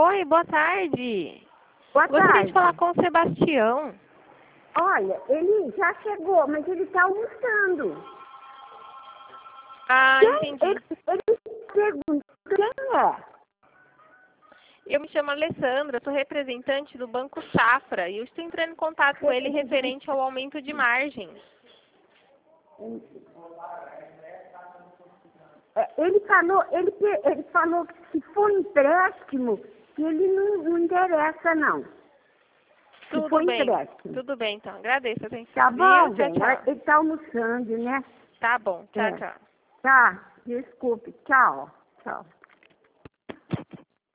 Oi, boa tarde. Boa Gostaria tarde. de falar com o Sebastião. Olha, ele já chegou, mas ele está almoçando. Ah, entendi. Ele pergunta quem é? Eu me chamo Alessandra, sou representante do Banco Safra e eu estou entrando em contato com ele referente ao aumento de margens. Ele falou que se for empréstimo, que ele não interessa, não. Tudo bem, então. Agradeço a atenção. Tá bom, Tchau, tchau. ele está almoçando, né? Tá bom, tchau, tchau. Tá, desculpe, tchau. Tchau.